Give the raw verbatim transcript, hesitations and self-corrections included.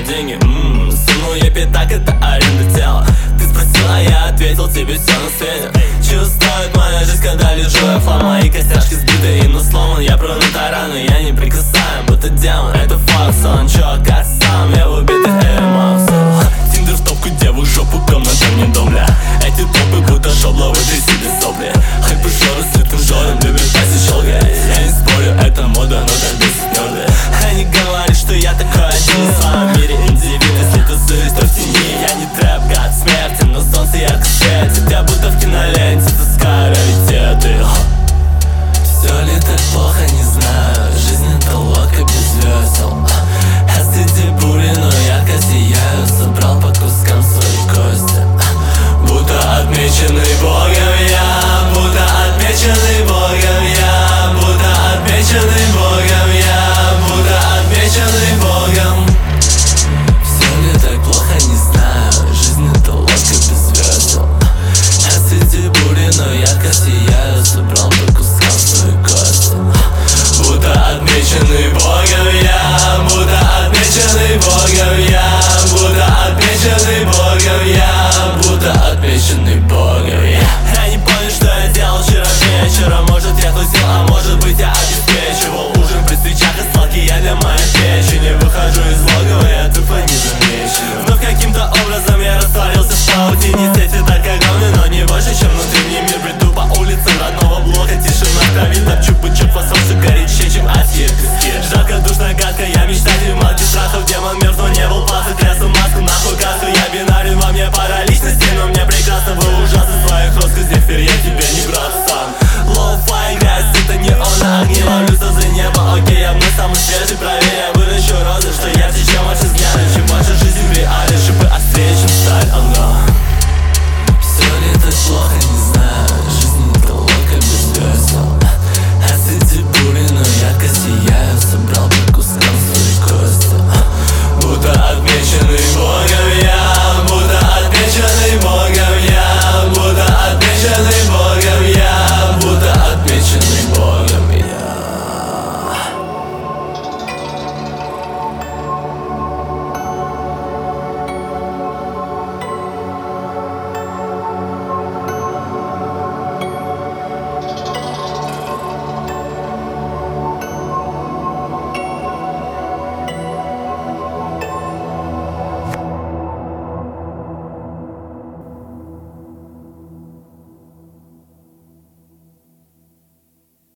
деньги. Ммм, сунул я пятак, это аренда тела. Ты спросил, а я ответил тебе все на свете. Чего стоит моя жизнь, когда лежу я в хлам? Мои костяшки сбиты и нос сломан. Я пронутая рана, я не прикасаем, будто демон. Это факт, сон, чё, как сам я в убитых эмоциях. Тиндер в топку, деву жопу, комната мне дом, бля. Эти топы будто шобла, выдай себе сопли. Хоть бы жоры с этим жором, любит паси щелкать. Я не спорю, это мода, но так бесит нерды. Они говорят, что я такой один в своем мире индивид. Если тусуюсь, то в тени. Я не трэп, гад смерти, но солнце ярко светит. Я будто в киноленте, таскаю раритеты. Все ли так плохо, не знаю. Жизнь это лодка без весел. Я среди бури, но ярко сияю. Собрал по кускам свои кости, будто отмеченный Богом я. Будто отмеченный Богом я. Будто отмеченный Богом я. Будто отмеченный Богом. Все ли так плохо, не знаю. Жизнь это лодка без весел. Я среди бури, но ярко сияю. Собрал по кускам свои кости, будто отмеченный Богом я. Будто отмеченный Богом я. Будто отмеченный Богом я. Будто отмеченный Богом я. Я не помню, что я делал вчера вечером. Может я тусил, а может быть я обеспечивал ужин при свечах и сталки я для моей печени. Выхожу из логова, я тупо не замечен. Вновь каким-то образом я растворился в паутине. Сети так огромны, но не больше, чем внутренний мир. Бреду по улицам родного блока, тишина в крови. Топчу бычок, фасол все горячее, чем адские пески. Жарко, душно, гадко, я мечтатель малки страхов. Демон мертв, не был плаза, кресло, маску, нахуй каску. Я бинарен, во мне пара личностей, но мне прекрасно. Вы ужасны в своих роскознях, я тебе не брат сам. Лоу-фай, грязь, это не он, а огни. Ловлю слезы неба, окей, я вновь самый свежий, проверяю